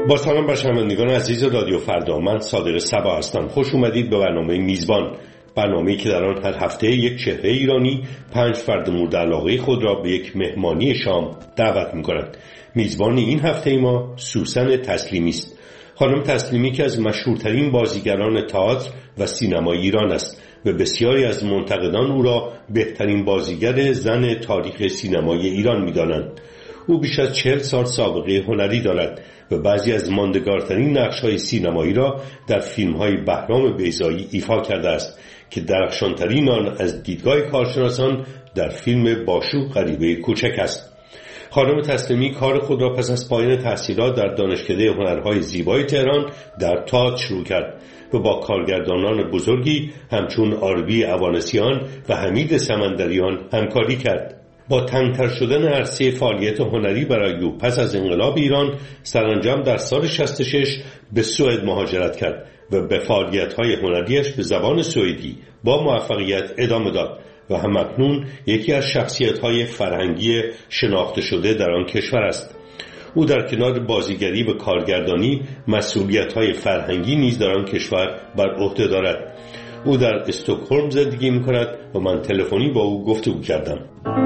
با سلام بر شنوندگان عزیز رادیو فردا، من صادق صبا هستم. خوش اومدید به برنامه میزبان، برنامه‌ای که در آن هر هفته یک چهره ایرانی 5 فرد مورد علاقه خود را به یک مهمانی شام دعوت می‌کنند. میزبان این هفته ما سوسن تسلیمی است. خانم تسلیمی که از مشهورترین بازیگران تئاتر و سینما ایران است و بسیاری از منتقدان او را بهترین بازیگر زن تاریخ سینمای ایران می‌دانند. او بیش از 40 سال سابقه هنری دارد و بعضی از ماندگارترین نقش‌های سینمایی را در فیلم‌های بهرام بیضایی ایفا کرده است که درخشان‌ترین آن از دیدگاه کارشناسان در فیلم باشو غریبه کوچک است. خانم تسلیمی کار خود را پس از پایان تحصیلات در دانشکده هنرهای زیبای تهران در تئاتر شروع کرد و با کارگردانان بزرگی همچون آربی اوانسیان و حمید سمندریان همکاری کرد. با تنگ‌تر شدن عرصه فعالیت هنری برای او پس از انقلاب ایران سرانجام در سال 66 به سوئد مهاجرت کرد و به فعالیت‌های هنریش به زبان سوئدی با موفقیت ادامه داد و همکنون یکی از شخصیت‌های فرهنگی شناخته شده در آن کشور است. او در کنار بازیگری و کارگردانی مسئولیت‌های فرهنگی نیز در آن کشور بر عهده دارد. او در استکهلم زندگی می‌کند و من تلفنی با او گفتگو کردم.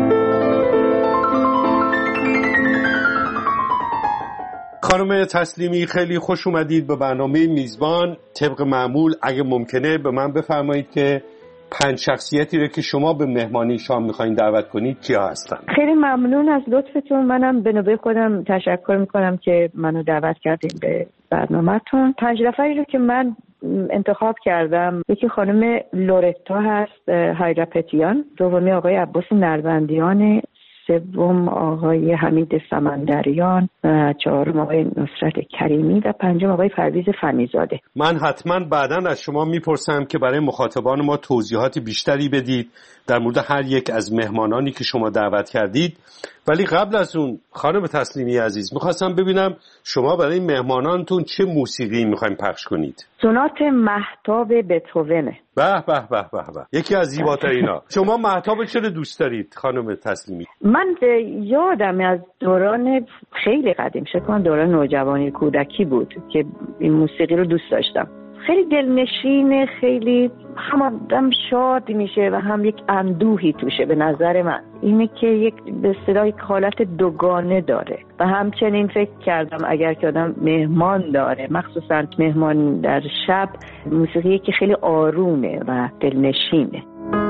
خانم تسلیمی خیلی خوش اومدید به برنامه میزبان. طبق معمول اگه ممکنه به من بفرمایید که 5 شخصیتی رو که شما به مهمانی شام میخواین دعوت کنید کیا هستن؟ خیلی ممنون از لطفتون. منم به نوبه خودم تشکر میکنم که منو دعوت کردین به برنامه‌تون. 5 نفری رو که من انتخاب کردم، یکی خانم لورتا هست، هایرپتیان، دومی آقای عباس نروندیان، سوم آقای حمید سمندریان، چهارم آقای نصرت کریمی و پنجم آقای پرویز فنیزاده. من حتما بعداً از شما میپرسم که برای مخاطبان ما توضیحات بیشتری بدید در مورد هر یک از مهمانانی که شما دعوت کردید. ولی قبل از اون خانم تسلیمی عزیز، میخواستم ببینم شما برای مهمانانتون چه موسیقی میخواین پخش کنید؟ سونات مهتاب بتهوونه. به به به به به، یکی از زیباترینا. شما مهتاب چرا دوست دارید خانم تسلیمی؟ من یادم از دوران خیلی قدیم، شکن دوران نوجوانی کودکی بود که این موسیقی رو دوست داشتم. خیلی دلنشینه، خیلی هم آدم شاد میشه و هم یک اندوهی توشه. به نظر من اینه که یک به اصطلاح حالت دوگانه داره و همچنین فکر کردم اگر که آدم مهمان داره، مخصوصا مهمان در شب، موسیقی که خیلی آرومه و دلنشینه.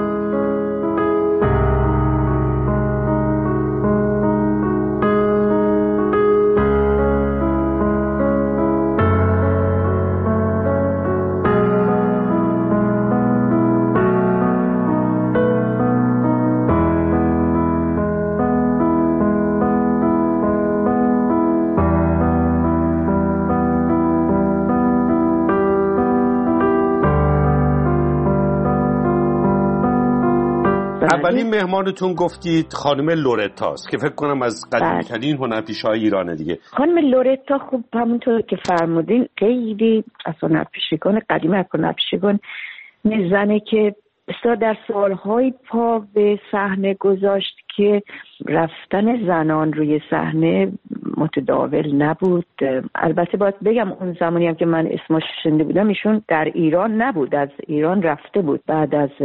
اولین مهمانتون گفتید خانم لورتاست که فکر کنم از قدیمی‌ترین هنرپیشه‌های ایرانه دیگه. خانم لورتا خب همونطور که فرمودین خیلی از هنرپیشگان قدیمی، از هنرپیشگان زنه که بسیار در سالهای پا به صحنه گذاشت که رفتن زنان روی صحنه متداول نبود. البته باید بگم اون زمانی هم که من اسمش شنیده بودم ایشون در ایران نبود، از ایران رفته بود بعد از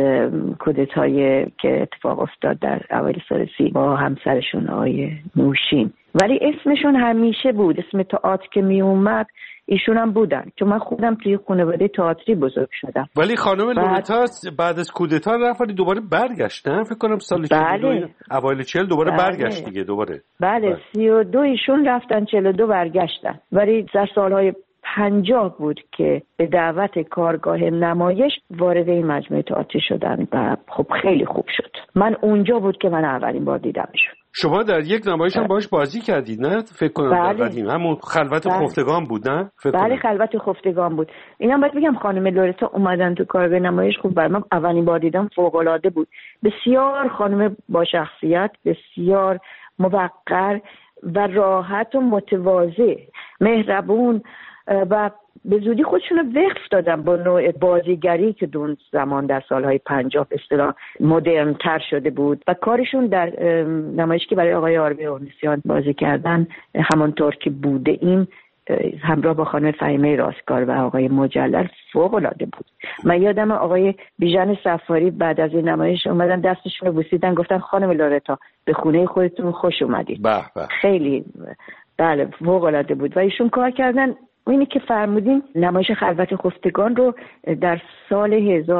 کودتای که اتفاق افتاد در اوایل سال 30 با همسرشون آقای نوشین. ولی اسمشون همیشه بود، اسم تئاتر که می اومد ایشون هم بودن، چون من خودم توی خانواده تئاتری بزرگ شدم. ولی خانم لورتا بعد از کودتا رفت دوباره برگشتن، فکر کنم سال 42 اوایل 40 دوباره برگشت دیگه دوباره. بله 32 ایشون رفتن، 42 برگشتن. ولی در سالهای 50 بود که به دعوت کارگاه نمایش وارد این مجموعه تئاتری شدن و خب خیلی خوب شد. من اونجا بود که من اولین بار دیدمشون. شما در یک نمایش هم باهاش بازی کردید نه؟ فکر کنم در قدیم همون خلوت خفتگان بود نه؟ بله خلوت خفتگان بود. اینم باید بگم خانم لورتا اومدن تو کارگاه نمایش، خوب برام اولین بار دیدم فوق‌العاده بود. بسیار خانم با شخصیت، بسیار موقر و راحت و متواضع، مهربون و به زودی خودشون رو وقف دادن با نوع بازیگری که دون زمان در سالهای 50 به اصطلاح مدرن تر شده بود و کارشون در نمایشی که برای آقای آربی اوانسیان بازی کردن همانطور که بوده این همراه با خانم فهیمه راستگار و آقای مجلل فوق‌العاده بود. من یادم آقای بیژن صفاری بعد از این نمایش اومدن دستشون رو بوسیدن، گفتن خانم لورتا به خونه خودتون خوش اومدید. خیلی بله فوق‌العاده بود و ایشون کار کردن. اینی که فرمودین نمایش خلوت خفتگان رو در سال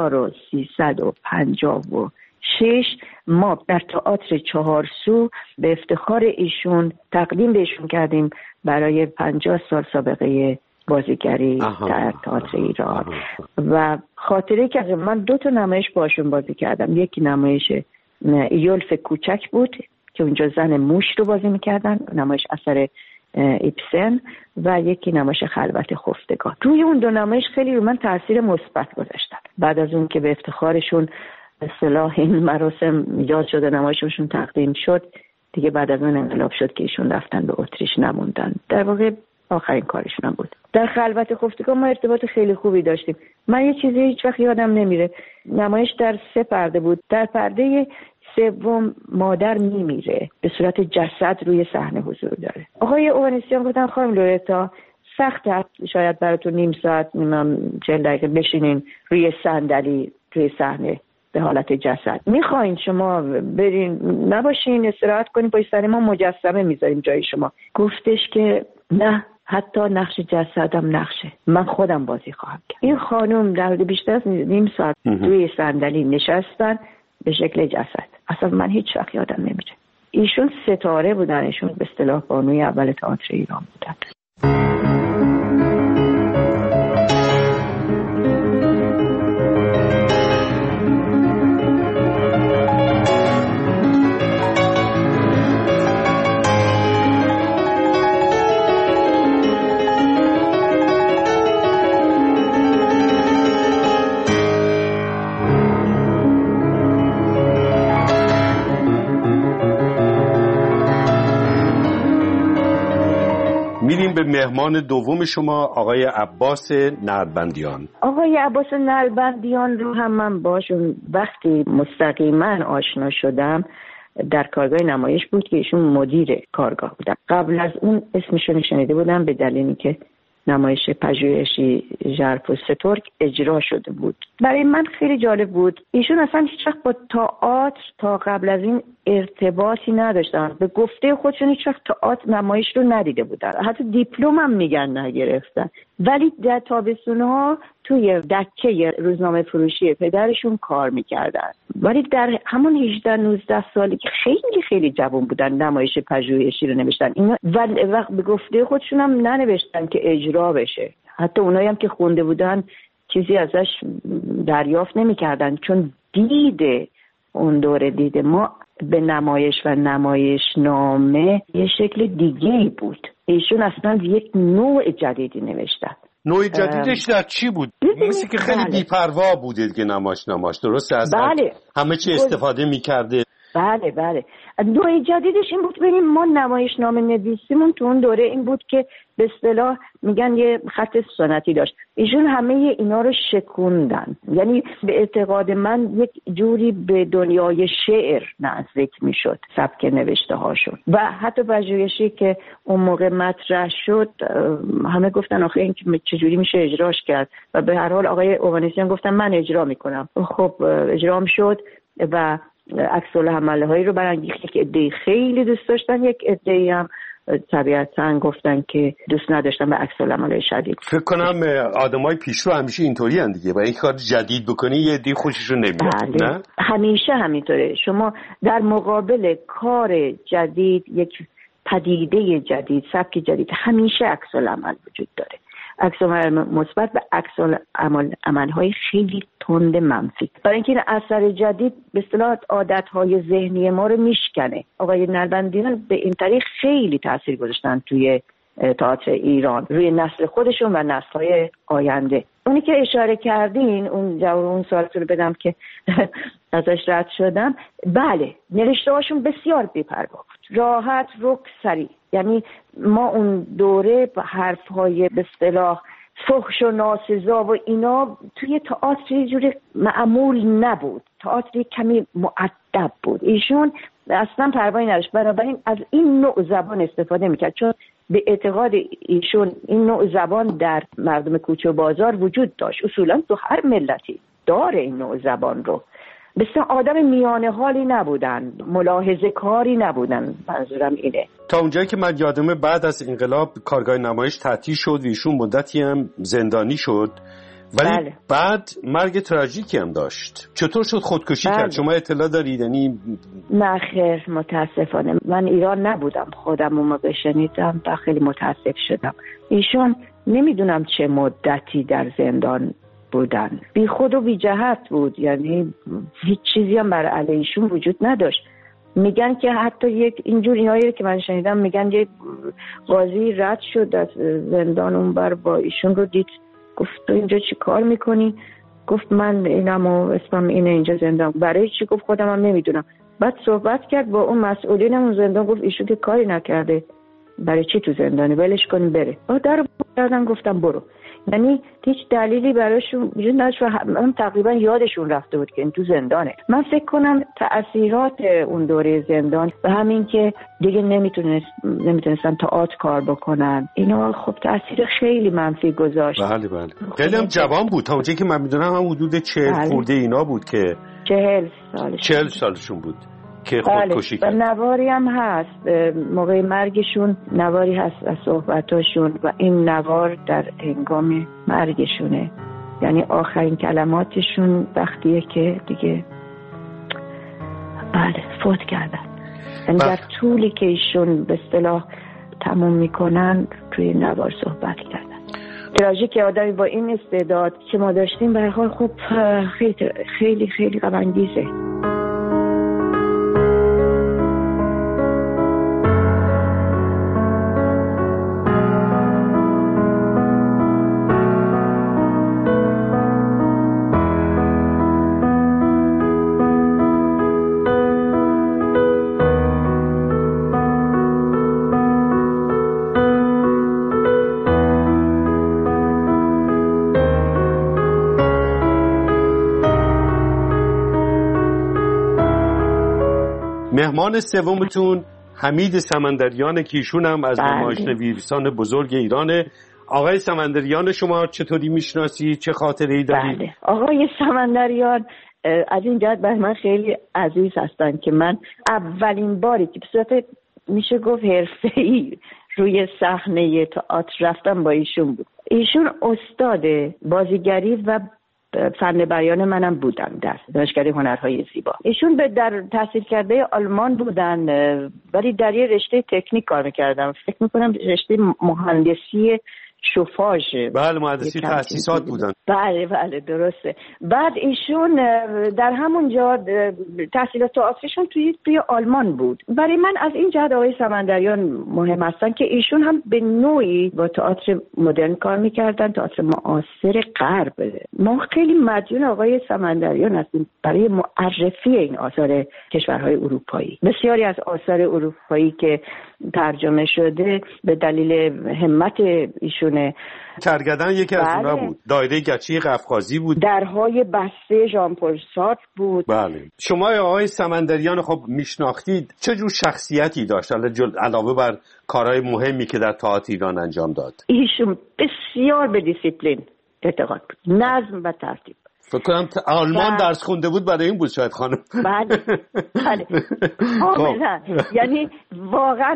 1356 ما در تئاتر چهارسو به افتخار ایشون تقدیم بهشون کردیم برای 50 سال سابقه بازیگری در تئاتر ایران. و خاطره که من 2 تا نمایش باشون بازی کردم. یکی نمایش یولف کوچک بود که اونجا زن موش رو بازی میکردن، نمایش اثر ایبسن، و یکی نمایش خلوت خفتگان. روی اون 2 نمایش خیلی رو من تاثیر مثبت گذاشتن. بعد از اون که به افتخارشون اصطلاح این مراسم ایجاد شده نمایششون تقدیم شد، دیگه بعد از اون انقلاب شد که ایشون رفتن به اتریش نموندن. در واقع آخرین کارشون هم بود. در خلوت خفتگان ما ارتباط خیلی خوبی داشتیم. من یه چیزی هیچ وقت یادم نمیره. نمایش در 3 پرده بود. در پرده 3 مادر میمیره، به صورت جسد روی صحنه حضور داره. آقای اوانسیان گفتن خانم لورتا سخت شاید براتون نیم ساعت 40 دقیقه بشینین روی صندلی روی صحنه به حالت جسد. میخواین شما برین نباشین استراحت کنین، پای سر ما مجسمه میذاریم جای شما. گفتش که نه، حتی نقش جسدم نقشه، من خودم بازی خواهم کرد. این خانم در بیشتر از نیم ساعت روی صندلی نشستن به شکل جسد. اصلا من هیچ وقت یادم نمیره. ایشون ستاره بودن، ایشون به اصطلاح بانوی اول تئاتر ایران بودن. میریم به مهمان دوم شما، آقای عباس نلبندیان. آقای عباس نلبندیان رو هم من باشون وقتی مستقیما آشنا شدم در کارگاه نمایش بود که ایشون مدیر کارگاه بودن. قبل از اون اسمشون شنیده بودم به دلیلی که نمایش پژوهشی ژرف و سترگ اجرا شده بود. برای من خیلی جالب بود. ایشون اصلا هیچ وقت با تئاتر تا قبل از این ارتباطی نداشتن. به گفته خودشون هیچ وقت تئاتر نمایش رو ندیده بودن. حتی دیپلم هم میگن نگرفتن. ولی در تابستون‌ها توی دکه روزنامه فروشی پدرشون کار میکردن. ولی در همون 18-19 سالی که خیلی خیلی جوان بودن نمایش پژوهشی رو نوشتن. اینا وقت به گفته خودشون هم ننوشتن که اجرا بشه. حتی اونایی هم که خونده بودن چیزی ازش دریافت نمی‌کردن، چون اون دوره دیده ما به نمایش و نمایشنامه یه شکل دیگه‌ای بود. ایشون اصلا یک نوع جدیدی نوشتن. نوع جدیدش در چی بود؟ مثل که خیلی بی‌پروا بوده که نمایش درسته از همه چی استفاده می‌کرده. بله نوع جدیدش این بود ببینیم ما نمایشنامه نویسیمون تو اون دوره این بود که به اصطلاح میگن یه خط سنتی داشت. ایشون همه اینا رو شکوندن. یعنی به اعتقاد من یک جوری به دنیای شعر نزدیک میشد سبک نوشته هاشون. و حتی پژوهشی که اون موقع مطرح شد همه گفتن آخه این چجوری میشه اجراش کرد و به هر حال آقای اوانسیان گفتن من اجرا میکنم. خب اجرام شد و عکس‌العمل هایی رو برانگیخت که عده‌ای خیلی دوست داشتن، یک عده‌ای هم طبیعتاً گفتن که دوست نداشتن به عکس‌العمل شدید. فکر کنم آدمای پیشرو همیشه اینطوری ان دیگه، با این کار جدید بکنی یه عده‌ای خوششون نمیاد. نه همیشه همینطوره. شما در مقابل کار جدید، یک پدیده جدید، سبک جدید، همیشه عکس‌العمل وجود داره. عکس‌العمل مثبت و عکس‌العمل‌های خیلی تند منفی. برای اینکه این اثر جدید به اصطلاح عادت‌های ذهنی ما رو میشکنه. آقای نلبندیان به این طریق خیلی تاثیر گذاشتن توی تئاتر ایران روی نسل خودشون و نسل‌های آینده. اونی که اشاره کردین اون سوالتون رو بدم که ازش رد شدم. بله نوشته‌هاشون بسیار بی‌پروا بود، راحت، رک، سریع. یعنی ما اون دوره حرف‌های به اصطلاح فحش و ناسزا و اینا توی تئاتر یه جوری معمول نبود. تئاتر کمی مؤدب بود. ایشون اصلا پروایی نداشت. بنابراین از این نوع زبان استفاده میکرد، چون به اعتقاد ایشون این نوع زبان در مردم کوچه و بازار وجود داشت. اصولا تو هر ملتی داره این نوع زبان رو. بسیار آدم میانه حالی نبودن، ملاحظه کاری نبودن، منظورم اینه. تا اونجایی که من یادمه بعد از انقلاب کارگاه نمایش تعطیل شد و ایشون مدتی هم زندانی شد، ولی بله. بعد مرگ تراژیکی هم داشت. چطور شد خودکشی کرد؟ شما اطلاع دارید؟ یعنی نه خیر، متاسفانه من ایران نبودم، خودم اون موقع شنیدم و خیلی متاسف شدم. ایشون نمیدونم چه مدتی در زندان بودن، بی خود و بی جهت بود، یعنی هیچ چیزی هم برای علیه ایشون وجود نداشت. میگن که حتی یک اینجور اینایی که من شنیدم، میگن یک قاضی رد شد از زندان اونور با ایشون رو دید، گفت تو اینجا چی کار میکنی؟ گفت من اینم و اسمم اینه، اینجا زندان. برای چی؟ گفت خودم هم نمیدونم. بعد صحبت کرد با اون مسئولین اون زندان، گفت ایشون که کاری نکرده، برای چی تو زندانه، ولش کن بره. در بردن، گفتم برو. یعنی هیچ دلیلی براشون وجود نداشت و هم تقریبا یادشون رفته بود که این تو زندانه. من فکر کنم تأثیرات اون دوره زندان و همین که دیگه نمیتونستن تئاتر کار بکنن، اینا خب تأثیر خیلی منفی گذاشت. بله. خیلی هم جوان بود، تا اونجایی که من میدونم هم حدود 40 خورده اینا بود که 40 سالشون بود که خودکشی کرد. و نواری هم هست موقع مرگشون، نواری هست از صحبتاشون و این نوار در هنگام مرگشونه، یعنی آخرین کلماتشون وقتیه که دیگه فوت کردن. یعنی در طولی که ایشون به اصطلاح تموم میکنن توی نوار صحبت کردن. تراژیک آدمی با این استعداد که ما داشتیم به هر حال خب خیلی خیلی خیلی غم انگیزه. مهمان سومتون حمید سمندریان که ایشون هم از نمایشنویسان بزرگ ایرانه. آقای سمندریان شما چطوری میشناسی؟ چه خاطره‌ای دارید؟ بله. آقای سمندریان از این جهت برای من خیلی عزیز هستن که من اولین باری که به صورت میشه گفت حرفه‌ای روی صحنه تئاتر رفتم با ایشون بود. ایشون استاد بازیگری و فن بیان منم بودن در دانشکده هنرهای زیبا. ایشون در تحصیل کرده آلمان بودن ولی در یه رشته تکنیک کار میکردم، فکر میکنم رشته مهندسی شوفاژ. بله، مهندسی تأسیسات بودن. بله درسته. بعد ایشون در همون جا تحصیلات تئاترشون توی آلمان بود. برای من از این جهت آقای سمندریان مهم هستن که ایشون هم به نوعی با تئاتر مدرن کار میکردن، تئاتر معاصر غرب. ما خیلی مدیون آقای سمندریان هستیم برای معرفی این آثار کشورهای اروپایی. بسیاری از آثار اروپایی که ترجمه شده به دلیل همت ایشونه. کرگدن یکی از اونا بود، دایره گچی قفقازی بود، درهای بسته ژان پل سارتر بود. بله. شما آقای سمندریان خب میشناختید، چه جور شخصیتی داشت علاوه بر کارهای مهمی که در تئاتر ایران انجام داد؟ ایشون بسیار به دیسیپلین اعتقاد بود، نظم و ترتیب. فکر کنم آلمان درس خونده بود، برای این بود شاید خانم. بله کاملا. یعنی واقعا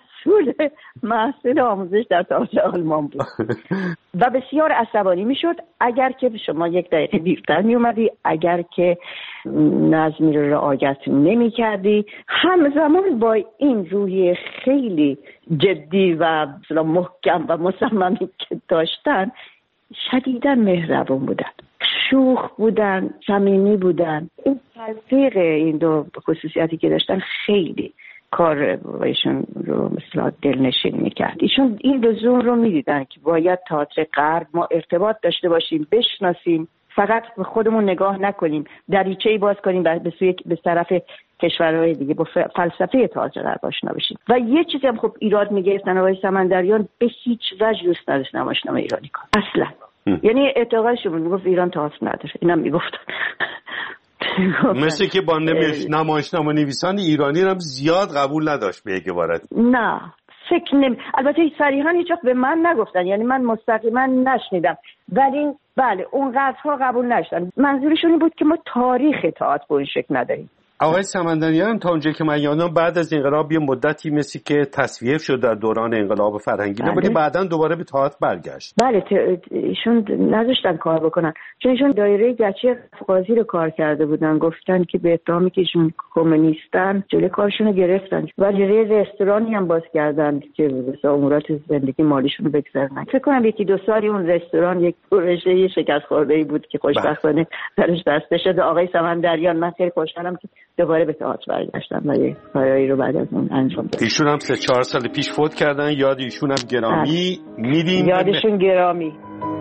محصول آموزش در تئاتر آلمان بود و بسیار عصبانی میشد اگر که شما یک دقیقه دیرتر می اومدی، اگر که نظمی رو رعایت نمی کردی. همزمان با این روحیه خیلی جدی و محکم و مصممی که داشتن، شدیداً مهربان بودن، شوخ بودن، صمیمی بودن. این تلفیق این دو خصوصیتی که داشتن خیلی کار بایشون رو مثلا دلنشین میکرد. ایشون این دو زون رو میدیدن که باید تئاتر غرب ما ارتباط داشته باشیم، بشناسیم، فقط به خودمون نگاه نکنیم، دریچه‌ای باز کنیم به طرف کشورهای دیگه، با فلسفه تئاتر غرب آشنا بشیم. و یه چیزی هم خب ایراد میگرفتن آقای سمندریان، به هیچ وجه دوست نداشت نمایشنامه ایرانی کار اصلا. یعنی اعتقادشون میگفت ایران تئاتر نداره، اینم میگفتن مثل که با نمایشنامه نویسان ایرانی هم زیاد قبول نداشت به یک عبارت. نه فکر البته صریحا هیچ وقت به من نگفتن، یعنی من مستقیما نشنیدم، ولی بله اونقدرها قبول نشدن. منظورشون این بود که ما تاریخ تئاتر به این شکل نداریم. آقای سمندریان تا اونجایی که من یادم بعد از انقلاب یه مدتی مثل که تصفیه شد در دوران انقلاب فرهنگی، ولی بعداً دوباره به تئاتر برگشت. بله ایشون نذاشتن کار بکنن، چون ایشون دایره گچی قاضی رو کار کرده بودن، گفتن که به اتهامی که ایشون کمونیستن جلوی کارشون رو گرفتن و جلوی رستورانی هم باز کردن که مثلا امورات زندگی مالیشون رو بگذرونن. فکر کنم یکی دو سالی اون رستوران یک پروژه شکست خورده‌ای بود که خوشبختانه درش بسته شد. آقای سمندریان من خیلی خوشحالم که دوباره به تئاتر برگشتن و یه کارایی رو بعد از اون انجام دادن. ایشون هم 3-4 سال پیش فوت کردن، یاد ایشون هم گرامی. میریم یادشون گرامی.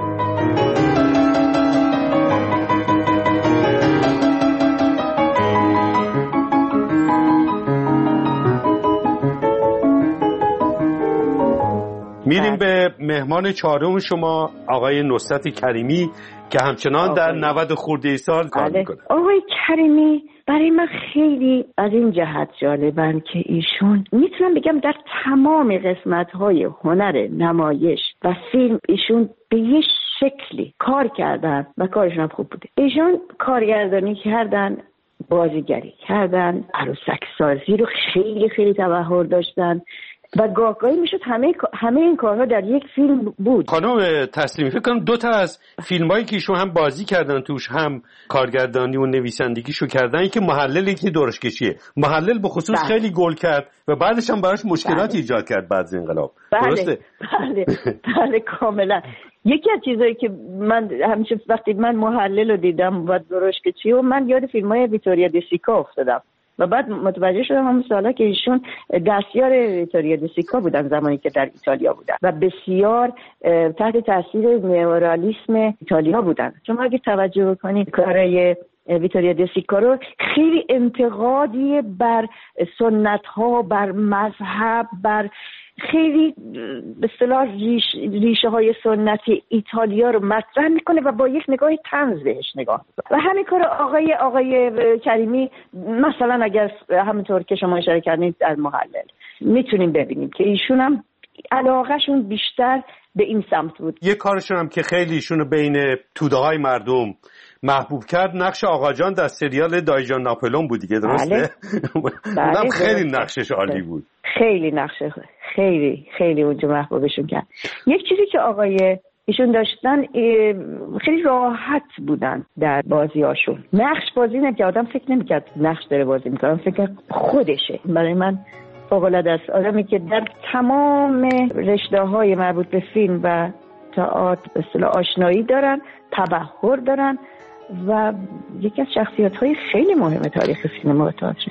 میریم به مهمان چهارم شما، آقای نصرت کریمی که همچنان در 90 خورده سال کار میکنه. آقای کریمی برای من خیلی از این جهت جالبن که ایشون میتونم بگم در تمام قسمت‌های هنر نمایش و فیلم ایشون به یه شکلی کار کردن و کارشون هم خوب بوده. ایشون کارگردانی کردن، بازیگری کردن، عروسک سازی رو خیلی خیلی تبحر داشتن و گاهی میشد همه این کارها در یک فیلم بود. خانم تسلیمی فکر کنم 2 تا از فیلمایی که ایشون هم بازی کردن توش هم کارگردانی و نویسندگیشو کردن، که محلل یکی درشکشیه. محلل به خصوص خیلی گل کرد و بعدش هم براش مشکلات ایجاد کرد بعد از انقلاب. درسته؟ بله کاملا. یکی از چیزایی که من همیشه وقتی من محلل رو دیدم و درشکشی و من یاد فیلمای ویتوریا دسیکا افتادم و بعد متوجه شدم همون سالا که ایشون دستیار ویتوریا دسیکا بودن زمانی که در ایتالیا بودن و بسیار تحت تاثیر نئورالیسم ایتالیا بودن. چون اگه توجه بکنید کارهای ویتوریا دسیکا رو خیلی انتقادی بر سنت ها، بر مذهب، بر خیلی به اصطلاح ریشه های سنتی ایتالیا رو مطرح میکنه و با یک نگاه طنز بهش نگاه میکنه. و همین کار آقای کریمی مثلا اگر همونطور که شما اشاره کردید در محلل میتونیم ببینیم که ایشون هم علاقهشون بیشتر به این سمت بود. یه کارشون هم که خیلی ایشونو بین توده های مردم محبوب کرد، نقش آقا جان در سریال دایجان ناپلون بود دیگه، درسته؟ اونم خیلی نقشش عالی بود. خیلی نقشه خیلی اونجا محبوبشون کرد. یک چیزی که آقای ایشون داشتن خیلی راحت بودن در بازیاشون. نقش بازی نمی‌کرد، آدم فکر نمی‌کرد نقش داره بازی می‌کنه، فکر خودشه. برای من فوق‌العاده است آدمی که در تمام رشته‌های مربوط به فیلم و تئاتر به اصطلاح آشنایی دارن، تبحر دارن و یکی از شخصیت‌های خیلی مهم تاریخ سینما و تئاتر.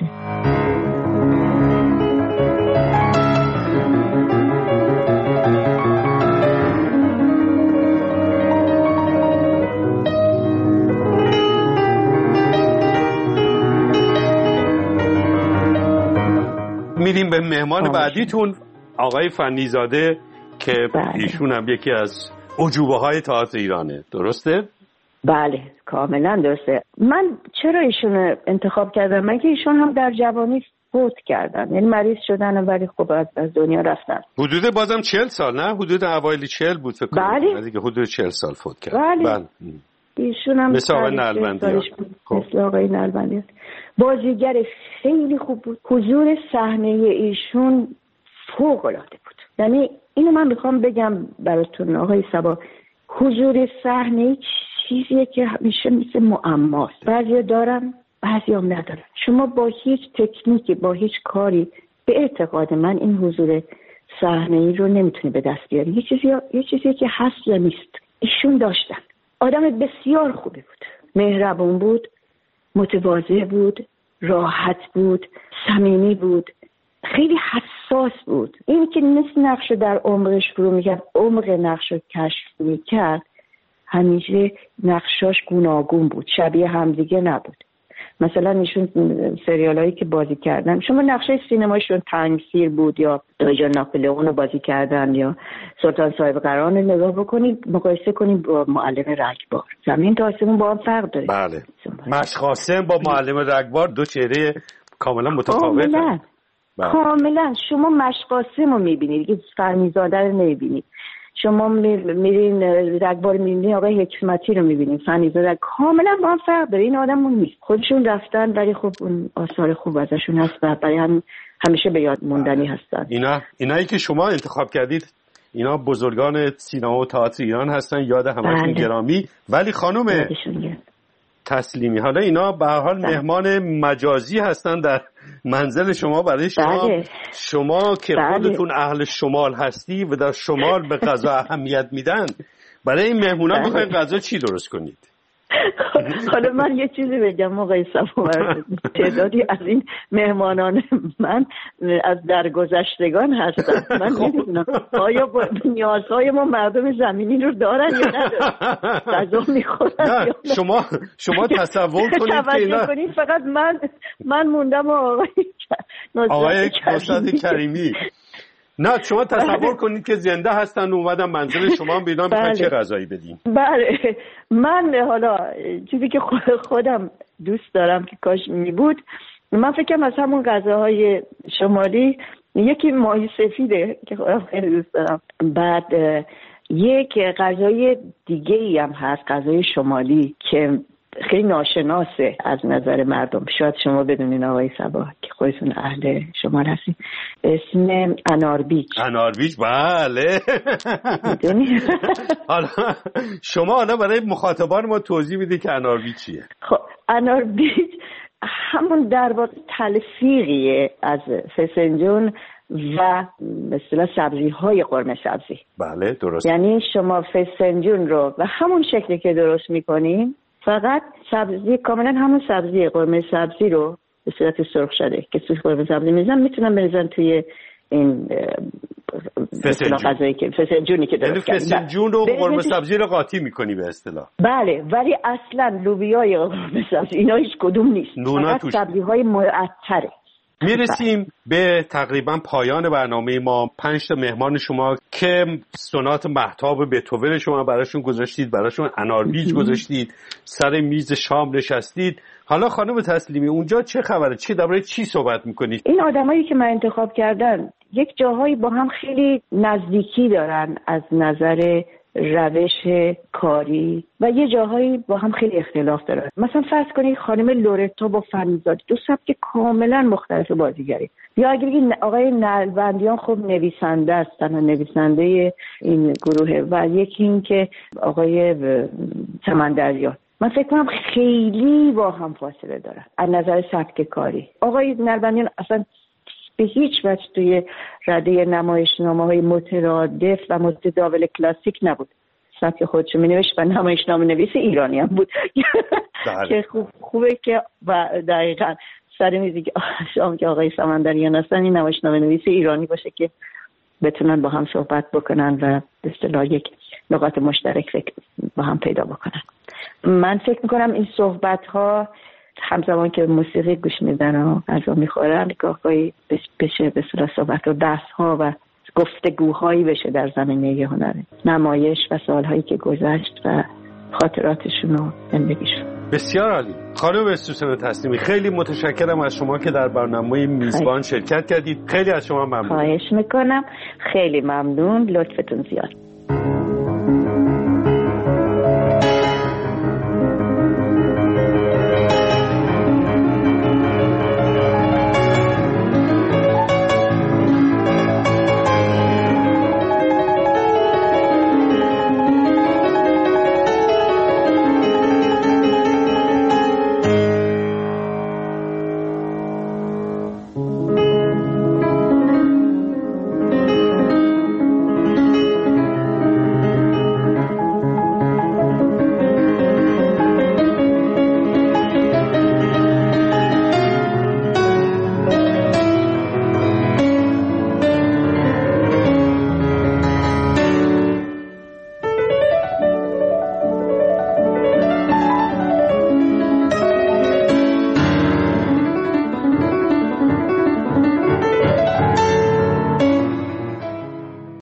میریم به مهمان بعدیتون، آقای فنیزاده که ایشون هم یکی از عجوبه‌های تئاتر ایرانه، درسته؟ بله کاملا درسته. من چرا ایشون انتخاب کردم؟ من که ایشون هم در جوانی فوت کردن، یعنی مریض شدن ولی خب از دنیا رفتن. حدود بازم 40 سال نه؟ حدود اوایل 40 بود فکر کنم. بله دیگه حدود 40 سال فوت کرد. بله. ایشون هم مثل آقای نلبندیان. مثل آقای نلبندیان. بازیگر خیلی خوب بود. حضور صحنه ایشون فوق‌العاده بود. یعنی اینو من میخوام بگم براتون آقای صبا، حضور صحنه چیزیه که همیشه مثل معماست. بعضیا دارن، بعضیا ندارن. شما با هیچ تکنیکی، با هیچ کاری به اعتقاد من این حضور صحنه‌ای رو نمیتونی به دست بیاری. یه چیزی که هست یا نیست. ایشون داشتن. آدم بسیار خوبی بود. مهربون بود، متواضع بود، راحت بود، صمیمی بود، خیلی حساس بود. این که مثل نقش در عمقش فرو میکرد، عمق نقش رو کشف میکرد، همیشه نقشاش گوناگون بود، شبیه همدیگه نبود. مثلا ایشون سریال هایی که بازی کردن، شما نقشه سینمایشون تنگسیر بود یا دایجان ناپلئون رو بازی کردن یا سلطان صاحب قران رو نگاه بکنید، مقایسه کنید با معلم رگبار. زمین تا آسمون با هم فرق داره. بله. مشق قاسم با معلم رگبار دو چهره کاملا متفاوته. کاملا. شما مشق قاسم رو میبینید که فهمیزاده رو نمیبینید. شما میرین رگبار میبینید آقای حکمتی رو میبینید، فنیزاده، کاملا با هم فرق داره. این آدم اون نیست. خودشون رفتن ولی خب اون آثار خوب ازشون هست و برای همیشه به یاد موندنی هستن. اینایی که شما انتخاب کردید اینا بزرگان سینما و تئاتر ایران هستن، یاد همشون گرامی. ولی خانم تسلیمی، حالا اینا به هر حال مهمان مجازی هستن در منزل شما برای شما. شما که خودتون اهل شمال هستی و در شمال به غذا اهمیت میدن، برای این مهمونا میخواین غذا چی درست کنید؟ حالا من یه چیزی بگم آقای صفوی، تعدادی از این مهمانان من از درگذشتگان هستن. من نمیدونم آیا نیازهای ما مردم زمینی رو دارن یا ندارن، غذا میخورن. شما تصور کنید که اینا فقط من موندم آقای نصرت کریمی. نه شما تصور کنید که زنده هستن اومدن منزل شما بیدان میخواد چه غذایی بدین. بله من حالا چیزی که خودم دوست دارم که کاش می بود، من فکرم از همون غذاهای شمالی یکی ماهی سفیده که خودم خیلی دوست دارم. بعد یک غذای دیگه ای هم هست، غذای شمالی که خیلی ناشناسه از نظر مردم، شاید شما بدونین آقای صباح که خودتون اهل شمال هستین، اسم اناربیج. بله. حالا شما برای مخاطبان ما توضیح میدید که اناربیج چیه؟ خب اناربیج همون در واقع تلفیقیه از فسنجون و مثلا سبزی‌های قرمه سبزی. بله درست. یعنی شما فسنجون رو و همون شکلی که درست میکنین، فقط سبزی کاملا همون سبزی قرمه سبزی رو به صورت سرخ شده که توی قرمه سبزی میزنن، میتونن بریزن توی این فسنجونی که درست کردن. فسنجون رو قرمه سبزی رو قاطی میکنی به اصطلاح. بله ولی اصلا لوبیای قرمه سبزی اینا هیچ کدوم نیست، فقط سبزی‌های معطره. میرسیم به تقریبا پایان برنامه ما. 5 تا مهمان شما که سونات مهتاب بتهوون شما براشون گذاشتید، براشون اناربیج گذاشتید، سر میز شام نشستید. حالا خانم تسلیمی اونجا چه خبره؟ درباره چی صحبت میکنید؟ این آدمایی که من انتخاب کردن یک جاهایی با هم خیلی نزدیکی دارن از نظر روش کاری و یه جاهایی با هم خیلی اختلاف دارن. مثلا فرض کنید خانم لورتا با فنیزاده، دو سبک کاملا مختلف بازیگری. یا اگر بگید آقای نلبندیان خب نویسنده هستن و نویسنده این گروهه و یکی این که آقای سمندریان، من فکر کنم خیلی با هم فاصله دارن از نظر سبک کاری. آقای نلبندیان اصلا به هیچ وجه توی رده نمایشنامه‌های مترادف و متداول کلاسیک نبود. سبک خودش می‌نوشت و نمایشنامه نویس ایرانی هم بود که خوبه که و دقیقاً سر میزی که آقای سمندریان هستن این نمایشنامه نویس ایرانی باشه که بتونن با هم صحبت بکنن و به اصطلاح یک نقاط مشترک با هم پیدا بکنن. من فکر می‌کنم این صحبت‌ها همزمان که موسیقی گوش میدن و غذا میخورن گاهی بشه به صورت صحبت و بحث‌ها و گفتگوهایی بشه در زمینه هنر، نمایش و سالهایی که گذشت و خاطراتشون و زندگیشون. بسیار عالی. خانم سوسن تسلیمی خیلی متشکرم از شما که در برنامه میزبان شرکت کردید. خیلی از شما ممنون. خواهش میکنم. خیلی ممنون. لطفتون زیاد.